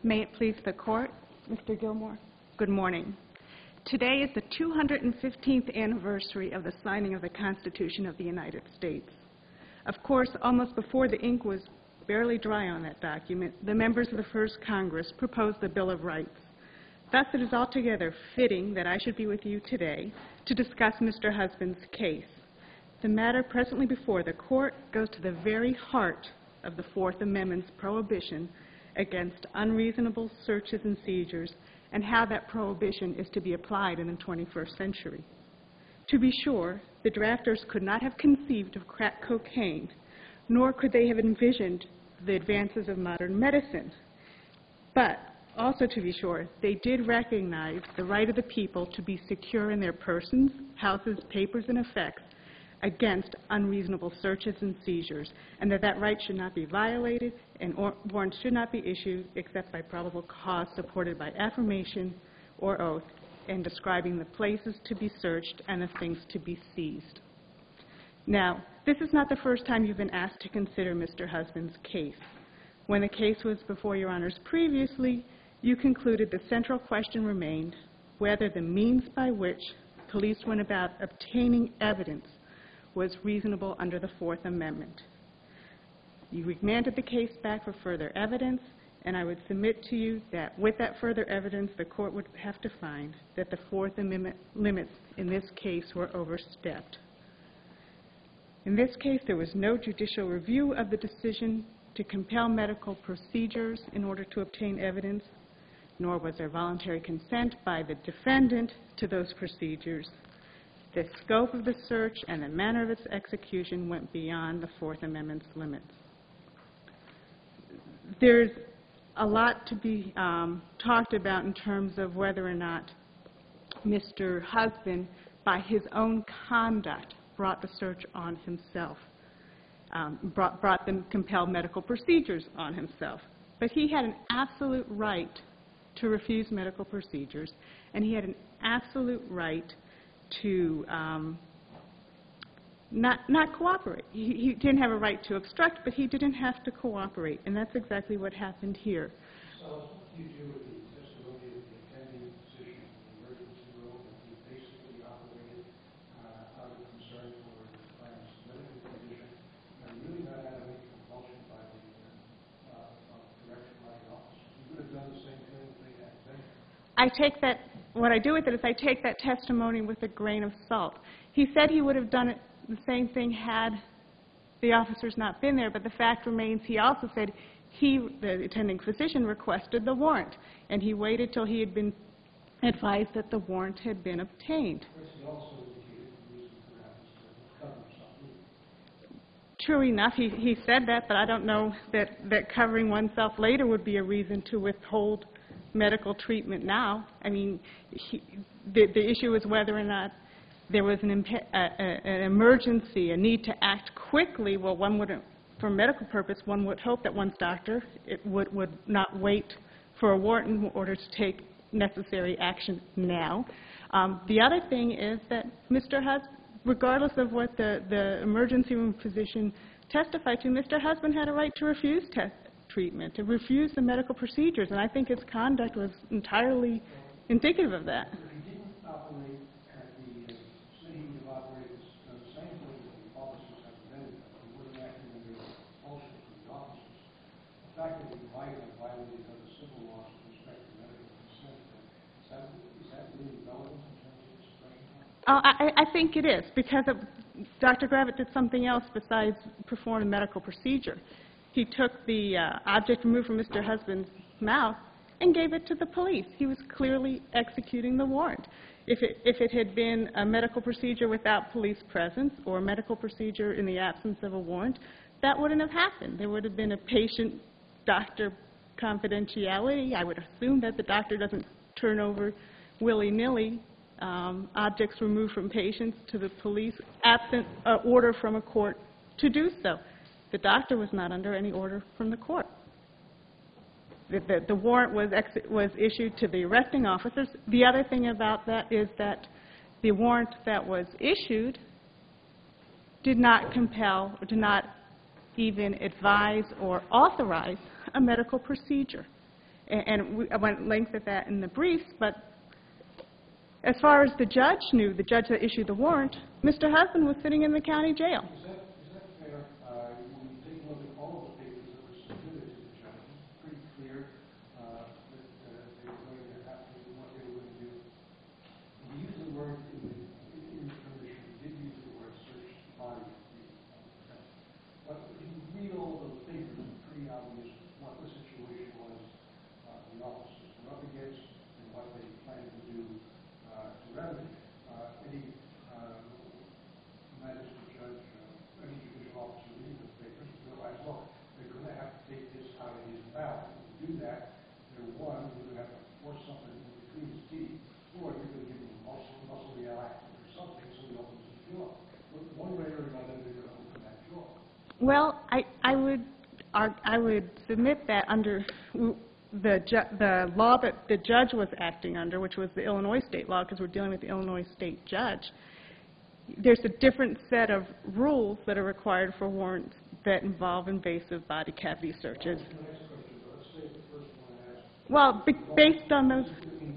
May it please the Court, Mr. Gilmore. Good morning. Today is the 215th anniversary of the signing of the Constitution of the United States. Of course, almost before the ink was barely dry on that document, the members of the First Congress proposed the Bill of Rights. Thus, it is altogether fitting that I should be with you today to discuss Mr. Husband's case. The matter presently before the Court goes to the very heart of the Fourth Amendment's prohibition against unreasonable searches and seizures and how that prohibition is to be applied in the 21st century. To be sure, the drafters could not have conceived of crack cocaine, nor could they have envisioned the advances of modern medicine. But also, to be sure, they did recognize the right of the people to be secure in their persons, houses, papers, and effects against unreasonable searches and seizures, and that right should not be violated and warrants should not be issued except by probable cause supported by affirmation or oath and describing the places to be searched and the things to be seized. Now, this is not the first time you've been asked to consider Mr. Husband's case. When the case was before Your Honors previously, you concluded the central question remained whether the means by which police went about obtaining evidence was reasonable under the Fourth Amendment. You remanded the case back for further evidence, and I would submit to you that with that further evidence, the Court would have to find that the Fourth Amendment limits in this case were overstepped. In this case, there was no judicial review of the decision to compel medical procedures in order to obtain evidence, nor was there voluntary consent by the defendant to those procedures. The scope of the search and the manner of its execution went beyond the Fourth Amendment's limits. There's a lot to be talked about in terms of whether or not Mr. Husband, by his own conduct, brought the search on himself, brought the compelled medical procedures on himself. But he had an absolute right to refuse medical procedures, and he had an absolute right to not cooperate. He didn't have a right to obstruct, but he didn't have to cooperate, and that's exactly what happened here. So what do you do with the testimony of the attending physician in the emergency room that he basically operated out of concern for the client's medical condition and really not out of any compulsion by the direction by the office? You would have done the same thing if they had been. What I do with it is I take that testimony with a grain of salt. He said he would have done the same thing had the officers not been there, but the fact remains he also said the attending physician, requested the warrant, and he waited till he had been advised that the warrant had been obtained. He also indicated the reason perhaps to cover something. True enough, he said that, but I don't know that covering oneself later would be a reason to withhold medical treatment now. I mean, the issue is whether or not there was an emergency, a need to act quickly. Well, one would, for medical purpose, one would hope that one's doctor would not wait for a warrant in order to take necessary action now. The other thing is that Mr. Husband, regardless of what the emergency room physician testified to, Mr. Husband had a right to refuse treatment, to refuse the medical procedures, and I think his conduct was entirely indicative of that. If he didn't operate at the city, he would have operated the same way that the officers have been. He wouldn't act under compulsion from the officers. The fact that he might have violated other civil laws with respect to medical consent, is that really relevant in terms of expression? I think it is, because Dr. Gravitt did something else besides perform a medical procedure. He took the object removed from Mr. Husband's mouth and gave it to the police. He was clearly executing the warrant. If it had been a medical procedure without police presence or a medical procedure in the absence of a warrant, that wouldn't have happened. There would have been a patient-doctor confidentiality. I would assume that the doctor doesn't turn over willy-nilly objects removed from patients to the police absent an order from a court to do so. The doctor was not under any order from the court. The warrant was issued to the arresting officers. The other thing about that is that the warrant that was issued did not compel, or did not even advise or authorize a medical procedure. And I went length at that in the briefs, but as far as the judge knew, the judge that issued the warrant, Mr. Husband was sitting in the county jail. Is that fair? When you take a look at all those papers that were submitted to the judge, it's pretty clear that they were going to have to do what they were going to do. He used the word in the permission, he did use the word search the body. But if you read all those papers, it's pretty obvious what the situation was the officers were up against and what they planned to do to remedy any magistrate judge, any judicial officer reading those papers realize, look, they're going to have to take this out of his mouth. To do that, they're one, you're going to have to force something in between his teeth, or you're going to give him muscle reactant or something so he opens his jaw. But one way or another, they're going to open that jaw. Well, I would submit that under the law that the judge was acting under, which was the Illinois state law, because we're dealing with the Illinois state judge, there's a different set of rules that are required for warrants that involve invasive body cavity searches. Well, based on those...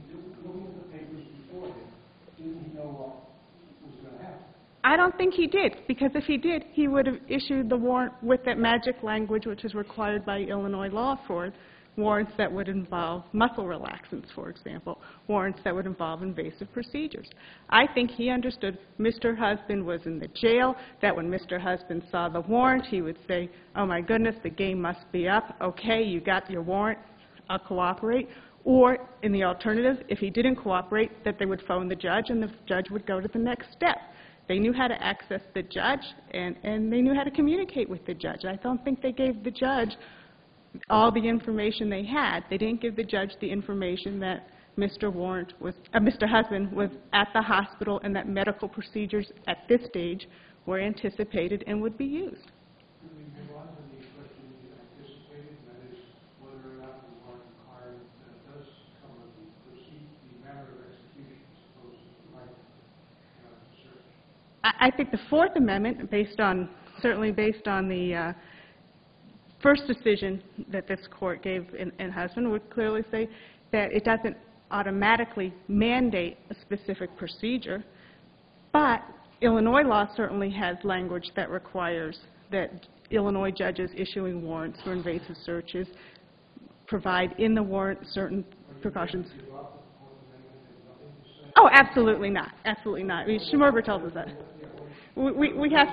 I don't think he did, because if he did, he would have issued the warrant with that magic language which is required by Illinois law for warrants that would involve muscle relaxants, for example, warrants that would involve invasive procedures. I think he understood Mr. Husband was in the jail, that when Mr. Husband saw the warrant, he would say, oh my goodness, the game must be up. Okay, you got your warrant, I'll cooperate. Or, in the alternative, if he didn't cooperate, that they would phone the judge and the judge would go to the next step. They knew how to access the judge, and they knew how to communicate with the judge. I don't think they gave the judge all the information they had. They didn't give the judge the information that Mr. Husband was at the hospital and that medical procedures at this stage were anticipated and would be used. Can we move on to the question you anticipated, that is whether or not the warrant required does cover the manner of execution as opposed to the right to search? I think the Fourth Amendment, certainly based on the first decision that this court gave in Husband, would clearly say that it doesn't automatically mandate a specific procedure, but Illinois law certainly has language that requires that Illinois judges issuing warrants for invasive searches provide in the warrant certain precautions. Oh, absolutely not. Absolutely not. I mean, Schmerber tells us that. We have...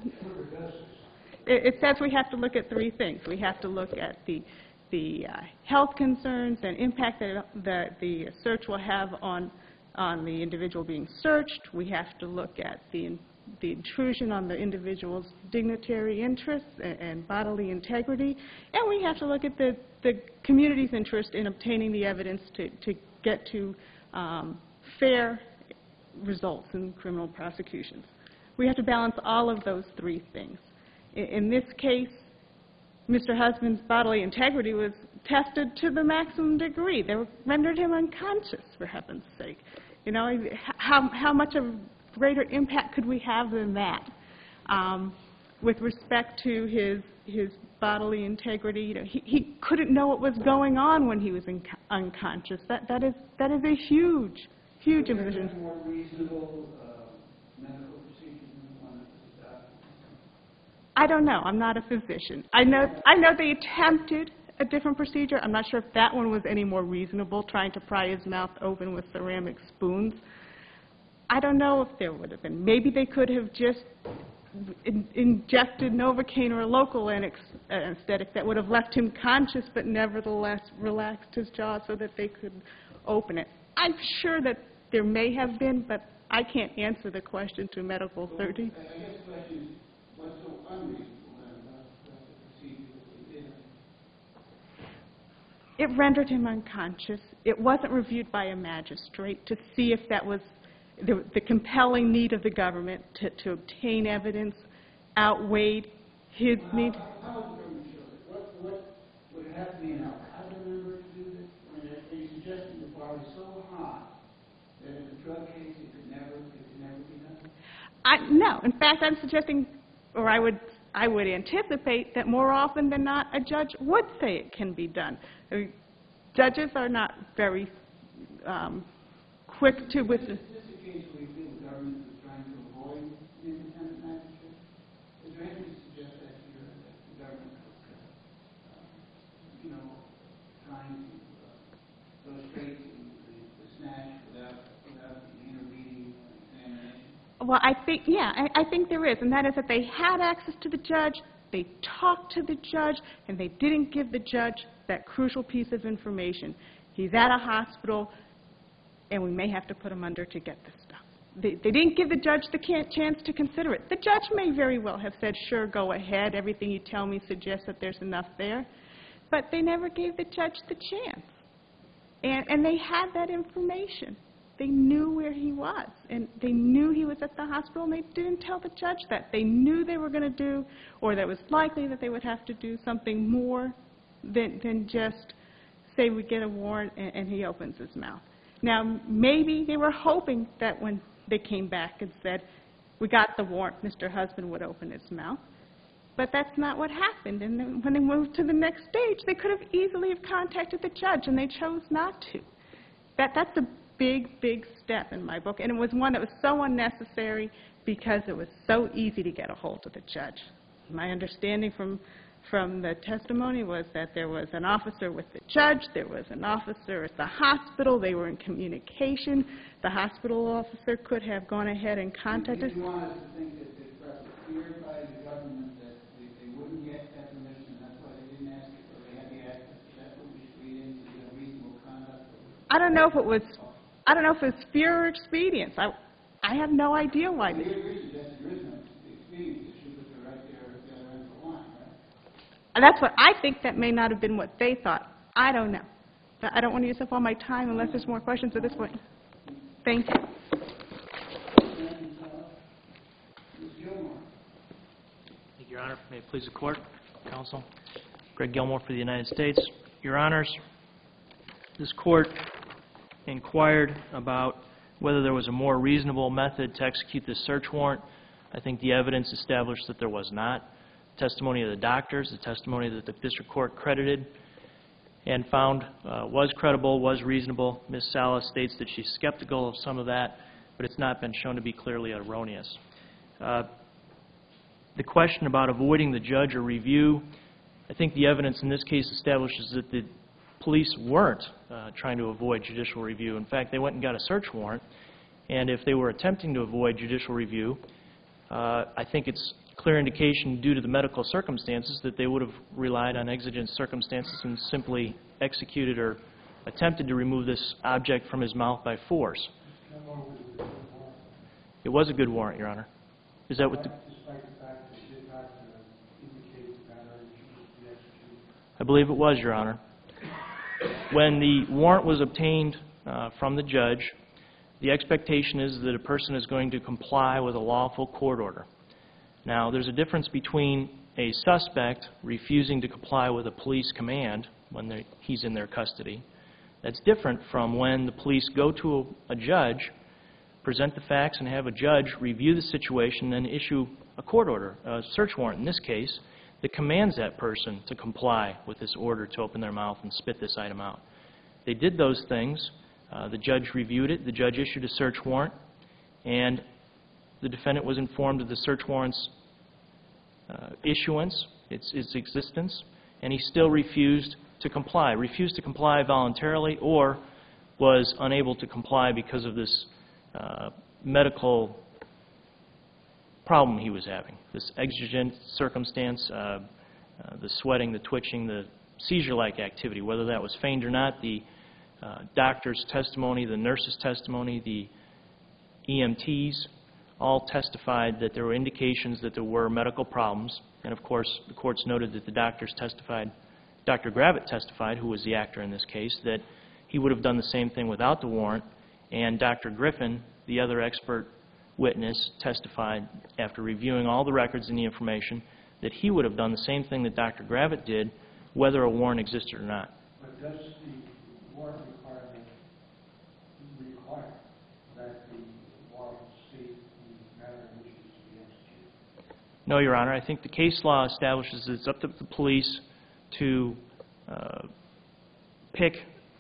It says we have to look at three things. We have to look at the health concerns and impact that the search will have on the individual being searched. We have to look at the intrusion on the individual's dignitary interests and bodily integrity. And we have to look at the community's interest in obtaining the evidence to get to fair results in criminal prosecutions. We have to balance all of those three things. In this case, Mr. Husband's bodily integrity was tested to the maximum degree. They rendered him unconscious, for heaven's sake. You know, how much of greater impact could we have than that? With respect to his bodily integrity, you know, he couldn't know what was going on when he was unconscious. That is a huge imposition. More reasonable medical procedure than one that was adopted? I don't know. I'm not a physician. I know they attempted a different procedure. I'm not sure if that one was any more reasonable, trying to pry his mouth open with ceramic spoons. I don't know if there would have been. Maybe they could have just injected Novocaine or a local anesthetic that would have left him conscious but nevertheless relaxed his jaw so that they could open it. I'm sure that there may have been, but I can't answer the question to medical authority. I guess the question is, what's so unreasonable about the procedure that they did? It rendered him unconscious. It wasn't reviewed by a magistrate to see if that was the compelling need of the government to obtain evidence outweighed his need. How would the government show it? What would it have to be an alcohol member to do this? I mean, are you suggesting the bar is so high that in a drug case it could never be done? No. In fact, I'm suggesting, or I would anticipate that more often than not, a judge would say it can be done. I mean, Judges are not very quick to with. Is this a case where you feel the government is trying to avoid an independent magistrate? Is there anything to suggest that here that the government is, trying to go straight to the snatch without the intervening examination? Well, I think there is, and that is that they had access to the judge, they talked to the judge, and they didn't give the judge that crucial piece of information. He's at a hospital, and we may have to put him under to get this stuff. They didn't give the judge the chance to consider it. The judge may very well have said, sure, go ahead, everything you tell me suggests that there's enough there, but they never gave the judge the chance. And they had that information. They knew where he was, and they knew he was at the hospital, and they didn't tell the judge that. They knew they were going to do, or that it was likely that they would have to do something more than just say we get a warrant and he opens his mouth. Now, maybe they were hoping that when they came back and said, we got the warrant, Mr. Husband would open his mouth. But that's not what happened. And then when they moved to the next stage, they could have easily have contacted the judge, and they chose not to. That's a big, big step in my book, and it was one that was so unnecessary because it was so easy to get a hold of the judge. My understanding from the testimony was that there was an officer with the judge, there was an officer at the hospital, they were in communication. The hospital officer could have gone ahead and contacted. Did you want us to think that they perhaps feared by the government that they wouldn't get that permission, and that's why they didn't ask it, or they had the access? That's what we should read into the reasonable conduct? I don't know if it was fear or expedience. I have no idea why. Your suggested there is no expedience. It should put right there at the other end of the line, right? That's what I think. That may not have been what they thought. I don't know. I don't want to use up all my time unless there's more questions at this point. Thank you. Ms. Gilmore. Thank you, Your Honor. May it please the Court, Counsel. Greg Gilmore for the United States. Your Honors, this Court inquired about whether there was a more reasonable method to execute this search warrant. I think the evidence established that there was not. Testimony of the doctors, the testimony that the District Court credited and found was credible, was reasonable. Ms. Salas states that she's skeptical of some of that, but it's not been shown to be clearly erroneous. The question about avoiding the judge or review, I think the evidence in this case establishes that the police weren't trying to avoid judicial review. In fact, they went and got a search warrant, and if they were attempting to avoid judicial review, I think it's clear indication due to the medical circumstances that they would have relied on exigent circumstances and simply executed or attempted to remove this object from his mouth by force. It was a good warrant, Your Honor. Is that what the... Despite the fact that it did not indicate that it should be executed? I believe it was, Your Honor. When the warrant was obtained from the judge, the expectation is that a person is going to comply with a lawful court order. Now, there's a difference between a suspect refusing to comply with a police command when he's in their custody. That's different from when the police go to a judge, present the facts, and have a judge review the situation and issue a court order, a search warrant in this case, that commands that person to comply with this order to open their mouth and spit this item out. They did those things. The judge reviewed it. The judge issued a search warrant, and the defendant was informed of the search warrant's issuance, its existence, and he still refused to comply. Refused to comply voluntarily or was unable to comply because of this medical problem he was having, this exigent circumstance, the sweating, the twitching, the seizure-like activity. Whether that was feigned or not, the doctor's testimony, the nurse's testimony, the EMTs all testified that there were indications that there were medical problems. And of course, the courts noted that the doctors testified, Dr. Gravitt testified, who was the actor in this case, that he would have done the same thing without the warrant. And Dr. Griffin, the other expert witness, testified after reviewing all the records and the information that he would have done the same thing that Dr. Gravitt did, whether a warrant existed or not. But does the warrant requirement require that the warrant state the manner in which it is to be executed? No, Your Honor. I think the case law establishes that it's up to the police to pick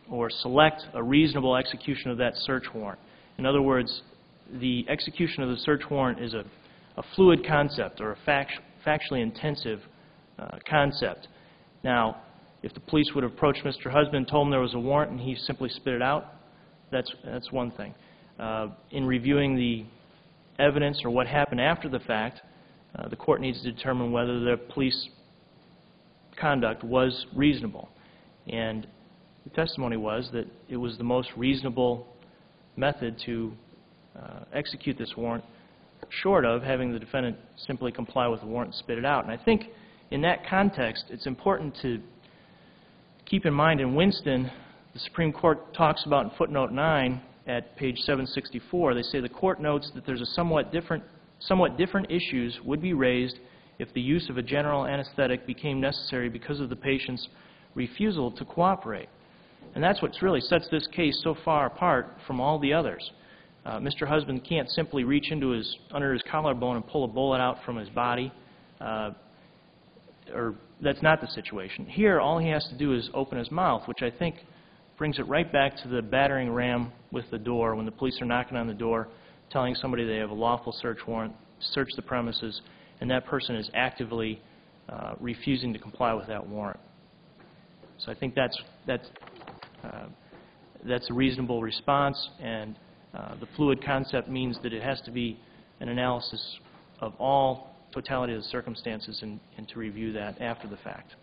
or select a reasonable execution of that search warrant. In other words, the execution of the search warrant is a fluid concept or a factually intensive concept. Now, if the police would have approached Mr. Husband and told him there was a warrant and he simply spit it out, that's one thing. In reviewing the evidence or what happened after the fact, the court needs to determine whether the police conduct was reasonable. And the testimony was that it was the most reasonable method to execute this warrant, short of having the defendant simply comply with the warrant and spit it out. And I think in that context, it's important to keep in mind in Winston, the Supreme Court talks about in footnote 9 at page 764, they say the court notes that there's a somewhat different issues would be raised if the use of a general anesthetic became necessary because of the patient's refusal to cooperate. And that's what really sets this case so far apart from all the others. Mr. Husband can't simply reach into under his collarbone and pull a bullet out from his body. Or that's not the situation. Here, all he has to do is open his mouth, which I think brings it right back to the battering ram with the door when the police are knocking on the door, telling somebody they have a lawful search warrant, search the premises, and that person is actively refusing to comply with that warrant. So I think that's a reasonable response, and the fluid concept means that it has to be an analysis of all totality of the circumstances and to review that after the fact.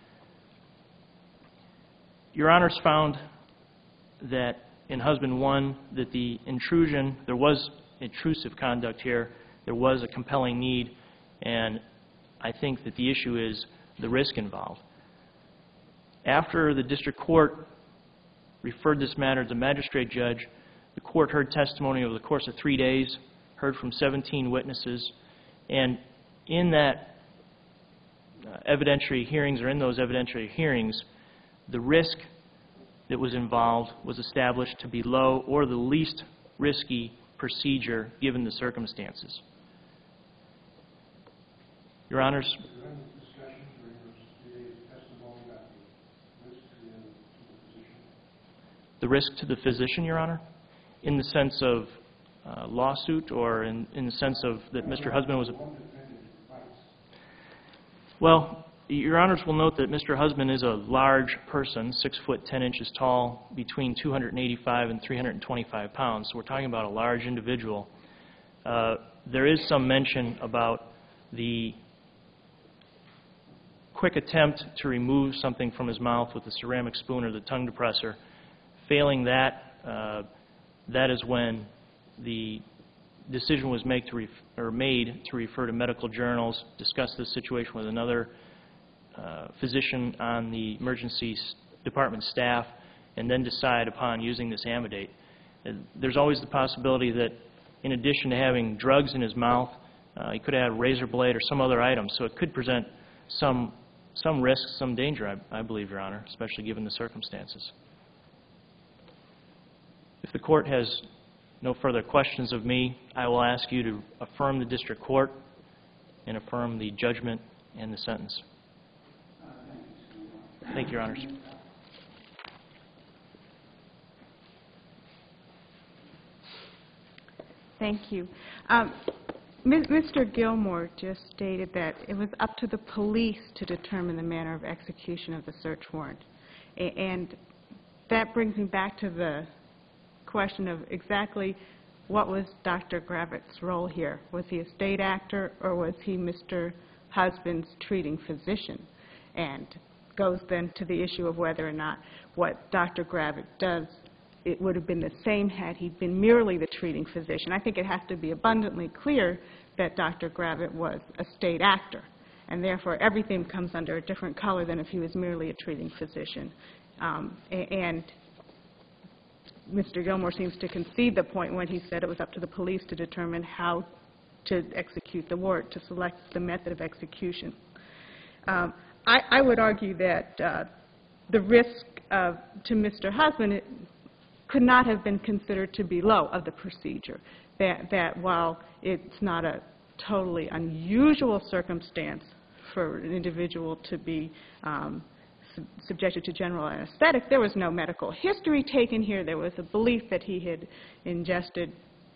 Your Honors found that in Husband 1 that the intrusion, there was intrusive conduct here, there was a compelling need, and I think that the issue is the risk involved. After the district court referred this matter to the magistrate judge, the court heard testimony over the course of 3 days, heard from 17 witnesses, and in that evidentiary hearings, or in those evidentiary hearings, the risk that was involved was established to be low or the least risky procedure given the circumstances. Your Honors. Was there any discussion during those 3 days of testimony about the risk to the physician? The risk to the physician, Your Honor? In the sense of lawsuit, or in the sense of that Mr. Husband was... Well, Your Honors will note that Mr. Husband is a large person, 6 foot 10 inches tall, between 285 and 325 pounds. So we're talking about a large individual. There is some mention about the quick attempt to remove something from his mouth with a ceramic spoon or the tongue depressor. Failing that, that is when the decision was made to refer to medical journals, discuss this situation with another physician on the emergency department staff, and then decide upon using this Amidate. There's always the possibility that in addition to having drugs in his mouth, he could have a razor blade or some other item, so it could present some risk, some danger, I believe, Your Honor, especially given the circumstances. If the court has no further questions of me, I will ask you to affirm the district court and affirm the judgment and the sentence. Thank you, Your Honors. Thank you. Mr. Gilmore just stated that it was up to the police to determine the manner of execution of the search warrant. And that brings me back to the question of exactly what was Dr. Gravitt's role here. Was he a state actor, or was he Mr. Husband's treating physician? And goes then to the issue of whether or not what Dr. Gravitt does, it would have been the same had he been merely the treating physician. I think it has to be abundantly clear that Dr. Gravitt was a state actor, and therefore everything comes under a different color than if he was merely a treating physician. And Mr. Gilmore seems to concede the point when he said it was up to the police to determine how to execute the warrant, to select the method of execution. I would argue that the risk to Mr. Husband could not have been considered to be low of the procedure, that while it's not a totally unusual circumstance for an individual to be subjected to general anesthetic. There was no medical history taken here. There was a belief that he had ingested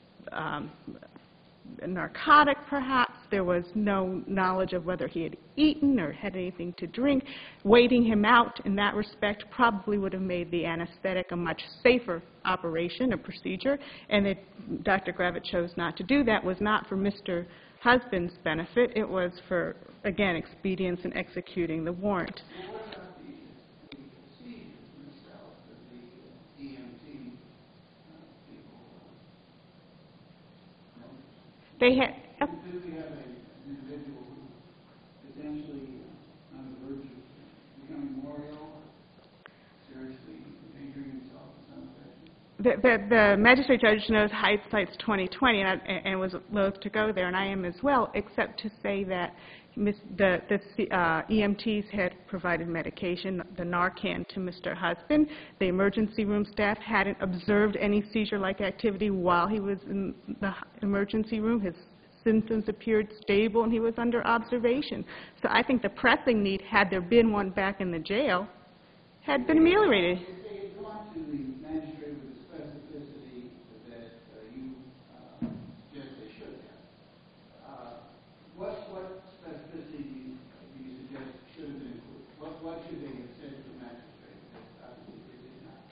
a narcotic, perhaps. There was no knowledge of whether he had eaten or had anything to drink. Waiting him out in that respect probably would have made the anesthetic a much safer operation, a procedure, and that Dr. Gravett chose not to do that was not for Mr. Husband's benefit. It was for, again, expedience in executing the warrant. Well, what about the procedures themselves that the EMT people noticed? They had... Did we have an individual who essentially on the verge of becoming more ill, seriously injuring himself in some fashion? The magistrate judge knows hindsight's 20/20, and was loath to go there, and I am as well, except to say that the EMTs had provided medication, the Narcan, to Mr. Husband. The emergency room staff hadn't observed any seizure-like activity while he was in the emergency room. His symptoms appeared stable, and he was under observation. So I think the pressing need, had there been one back in the jail, had been ameliorated. If they had gone to the magistrate with the specificity that you suggest they should have, what specificity do you suggest should have been included? What should they have said to the magistrate that obviously they did not?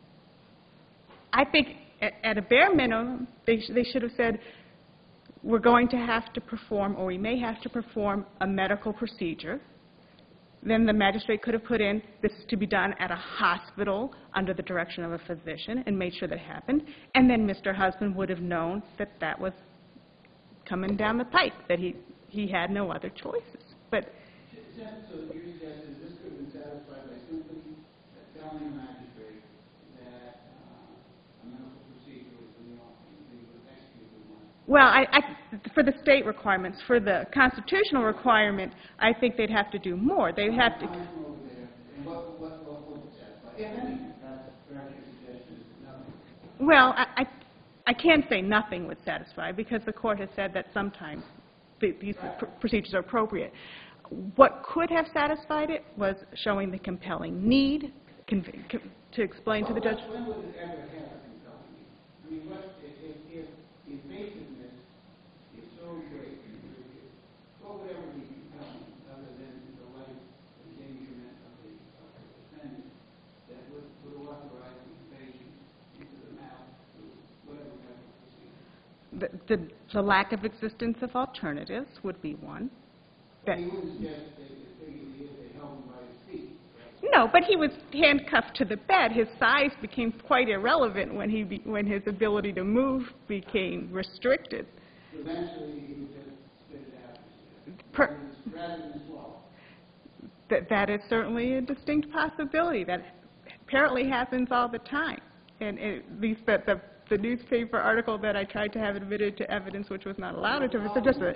I think at a bare minimum, they should have said, we're going to have to perform, or we may have to perform, a medical procedure. Then the magistrate could have put in, this is to be done at a hospital under the direction of a physician, and made sure that happened. And then Mr. Husband would have known that that was coming down the pike, that he had no other choices. But So your suggestion is this could have been satisfied by simply telling the magistrate that a medical procedure was being offered and they would execute the one. well, for the state requirements, for the constitutional requirement, I think they'd have to do more. They'd have to. Over there, and what would satisfy? If anything, perhaps your suggestion is nothing. Well, I can't say nothing would satisfy, because the court has said that sometimes these procedures are appropriate. What could have satisfied it was showing the compelling need to explain to the judge. When would it ever have a compelling need? I mean, if the invasiveness is so great, what would ever be compelling other than the life endangerment of the defendant that would authorize the invasion into the mouth to whatever medical procedure? The lack of existence of alternatives would be one. He wouldn't suggest that they held him by his feet. No, but he was handcuffed to the bed. His size became quite irrelevant when his ability to move became restricted. Eventually, he would just spit it out rather than swallow. That is certainly a distinct possibility. That apparently happens all the time. And at least the newspaper article that I tried to have admitted to evidence, which was not allowed to, suggested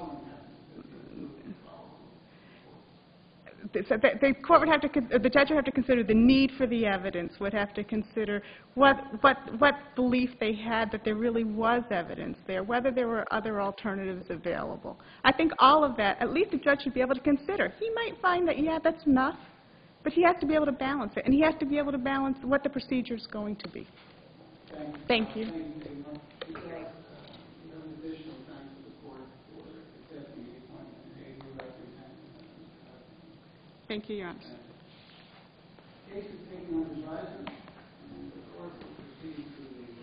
the court would have to, the judge would have to consider the need for the evidence, would have to consider what belief they had that there really was evidence there, whether there were other alternatives available. I think all of that, at least the judge should be able to consider. He might find that, yeah, that's enough, but he has to be able to balance it, and he has to be able to balance what the procedure is going to be. Thank you. Thank you, Your Honor.